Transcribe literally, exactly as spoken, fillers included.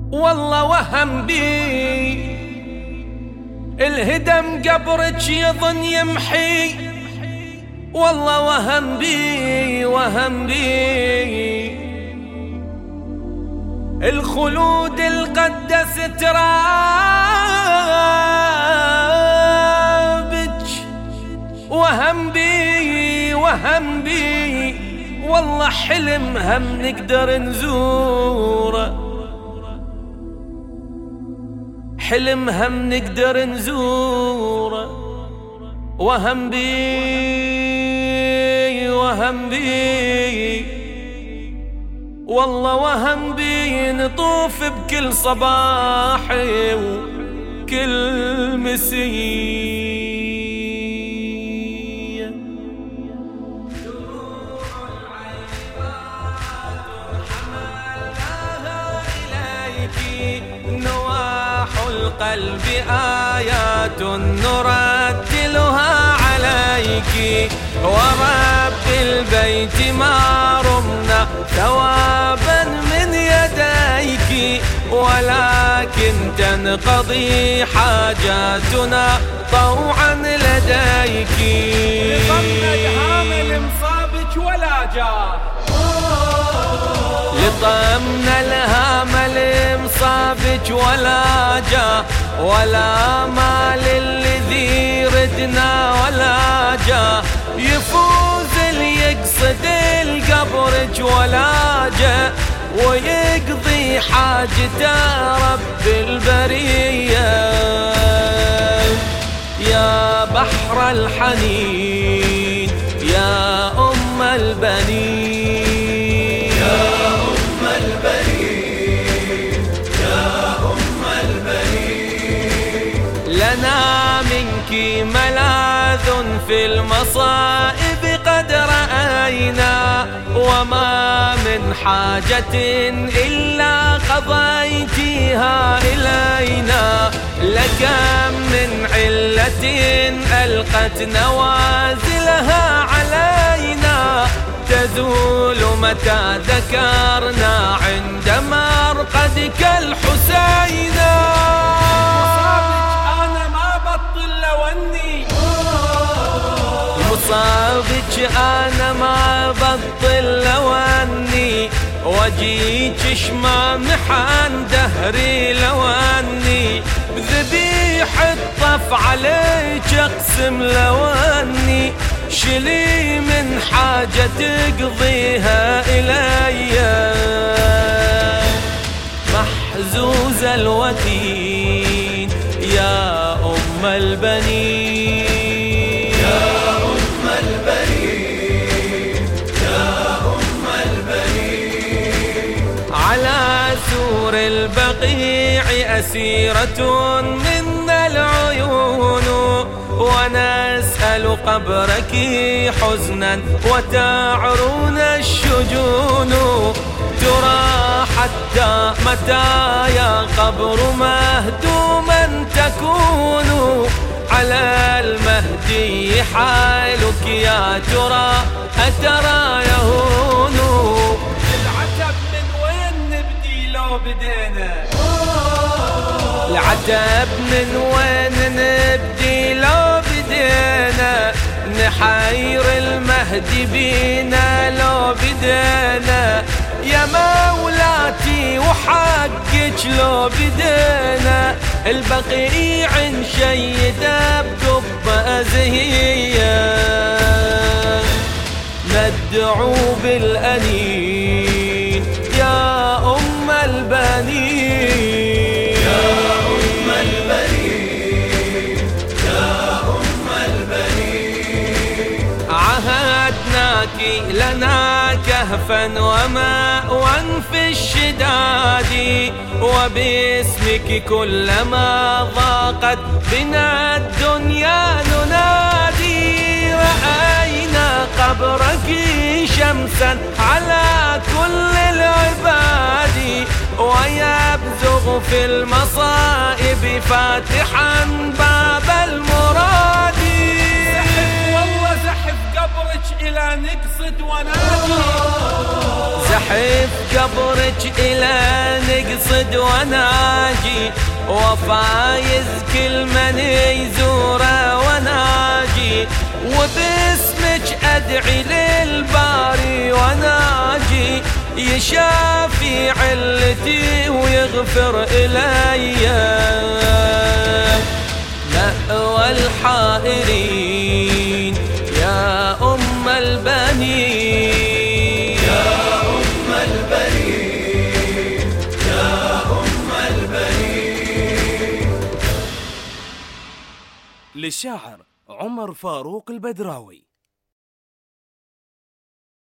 والله وهم بي الهدم قبرك يظن يمحي، والله وهم بي وهم بي الخلود القدس ترابك، وهم بي وهم بي والله حلم هم نقدر نزوره، حلم هم نقدر نزوره، وهم بي وهم بي والله وهم بي نطوف بكل صباح وكل مسية. القلب آيات نرتلها عليك، ورب البيت ما رمنا ثوابا من يديك، ولكن تنقضي حاجاتنا طوعا لديك. لطمنا الهام لمصابك ولا جاه، لطمنا الهام لمصابك ولا جاه، ولا مال الذي ردنا ولا جاه، يفوز اللي يقصد القبرك ولا جاه، ويقضي حاجته رب البرية. يا بحر الحنين يا أم البنين، يا أم البنين يا أم البنين، لنا منك ملاذ في المصائب قد رأينا، وما من حاجة إلا قضيتها إلينا، لكم من علة ألقت نوازلها علينا، تزول متى ذكرنا عند مرقدك الحسين. أنا ما بطل لوني، مصابك أنا ما بطل لوني، وجيك شمام حان دهري لوني، ذبيح الطف عليك اقسم لوني، شلي من حاجة تقضيها إلي. محزوز الوتين يا أم البنين، يا أم البنين يا أم البنين، على سور البقيع أسيرة منا العيون، ونسأل قبرك حزنا وتعرون الشجون، ترى حتى متى يا قبر مهدوما تكون، على المهدي حالك يا ترى أترى يهون. العتب من وين نبدي لو بدينا، العتب من وين نبدي لو بدينا، نحير المهدي بينا لو بدينا، يا مولاتي وحقك لو بدينا، البقيع نشيده بقبة زهية، ندعو بالأنين يا أم البنين، يا أم البنين يا أم البنين، عهدناك لنا كهفا ومأوى في الشداد، وباسمك كلما ضاقت بنا الدنيا ننادي، رأينا قبرك شمسا على كل العباد، ويبزغ في المصائب فاتحا باب المراد. والله زحف قبرك إلى نقصد ونادي، زحف قبرك إلى نقصد وناجي، وفايز كل من يزوره وناجي، وباسمك أدعي للباري وناجي، يشافي علتي ويغفر إلي. مأوى الحائرين يا أم البنين، يا أم البنين، يا أم البنين. للشاعر عمر فاروق البدراوي.